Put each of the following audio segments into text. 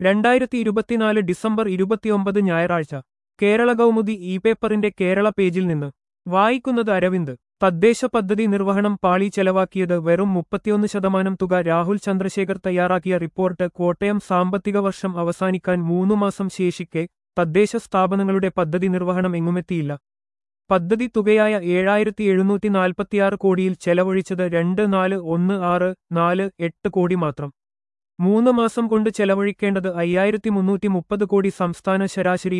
2024 December 29 ഞായറാഴ്ച Kerala Kaumudi E പേപ്പറിന്റെ കേരള പേജിൽ നിന്ന് വായിക്കുന്നത് അരവിന്ദ്. തദ്ദേശ പദ്ധതി നിർവഹണം പാളി ചെലവാക്കിയത് വെറും 31% തുക. രാഹുൽ ചന്ദ്രശേഖർ തയ്യാറാക്കിയ റിപ്പോർട്ട്. കോട്ടയം. സാമ്പത്തിക വർഷം അവസാനിക്കാൻ 3 മാസം ശേഷിക്കെ തദ്ദേശ സ്ഥാപനങ്ങളുടെ പദ്ധതി നിർവഹണം എങ്ങുമെത്തിയില്ല. പദ്ധതി തുകയായ 7,746 കോടിയിൽ ചെലവഴിച്ചത് 2,4,1,6,4,8 കോടി മാത്രം. 3 മാസം കൊണ്ട് ചെലവഴിക്കേണ്ടത് 5,330 കോടി. സംസ്ഥാന ശരാശരി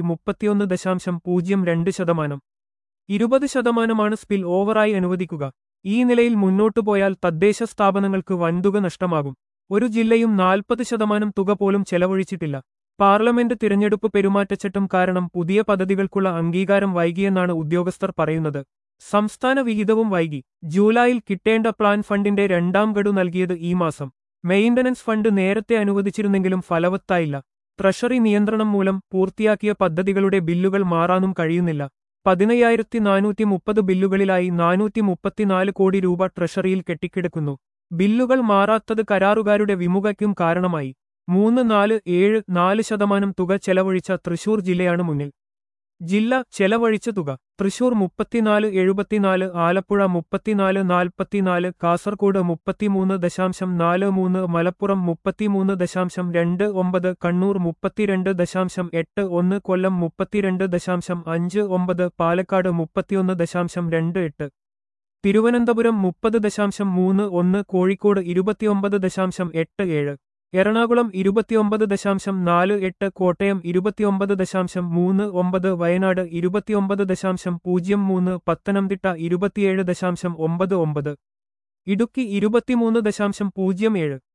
31.02%. 20% സ്പിൽ ഓവറായി അനുവദിക്കുക. ഈ നിലയിൽ മുന്നോട്ടുപോയാൽ തദ്ദേശ സ്ഥാപനങ്ങൾക്ക് വൻതുക നഷ്ടമാകും. ഒരു ജില്ലയും 40% തുക പോലും ചെലവഴിച്ചിട്ടില്ല. പാർലമെന്റ് തിരഞ്ഞെടുപ്പ് പെരുമാറ്റച്ചട്ടം കാരണം പുതിയ പദ്ധതികൾക്കുള്ള അംഗീകാരം വൈകിയെന്നാണ് ഉദ്യോഗസ്ഥർ പറയുന്നത്. സംസ്ഥാന വിഹിതവും വൈകി. ജൂലൈയിൽ കിട്ടേണ്ട പ്ലാൻ ഫണ്ടിന്റെ 2ാം ഗഡു നൽകിയത് ഈ മാസം. മെയിന്റനൻസ് ഫണ്ട് നേരത്തെ അനുവദിച്ചിരുന്നെങ്കിലും ഫലവത്തായില്ല. ട്രഷറി നിയന്ത്രണം മൂലം പൂർത്തിയാക്കിയ പദ്ധതികളുടെ ബില്ലുകൾ മാറാനും കഴിയുന്നില്ല. 15,430 ബില്ലുകളിലായി 434 കോടി രൂപ ട്രഷറിയിൽ കെട്ടിക്കിടക്കുന്നു. ബില്ലുകൾ മാറാത്തത് കരാറുകാരുടെ വിമുഖയ്ക്കും കാരണമായി. 3,4,7,4% തുക ചെലവഴിച്ച തൃശൂർ ജില്ലയാണ് മുന്നിൽ. ജില്ല ചെലവഴിച്ച തുക: തൃശൂർ 34,74, ആലപ്പുഴ 34,44, കാസർകോട് 33.43, മലപ്പുറം 33.29, കണ്ണൂർ 32.81, കൊല്ലം 32.59, പാലക്കാട് 31.28, തിരുവനന്തപുരം 30.31, കോഴിക്കോട് 29.87, എറണാകുളം 29.48, കോട്ടയം 29.39, വയനാട് 29.03, പത്തനംതിട്ട 27.99, ഇടുക്കി 23.07.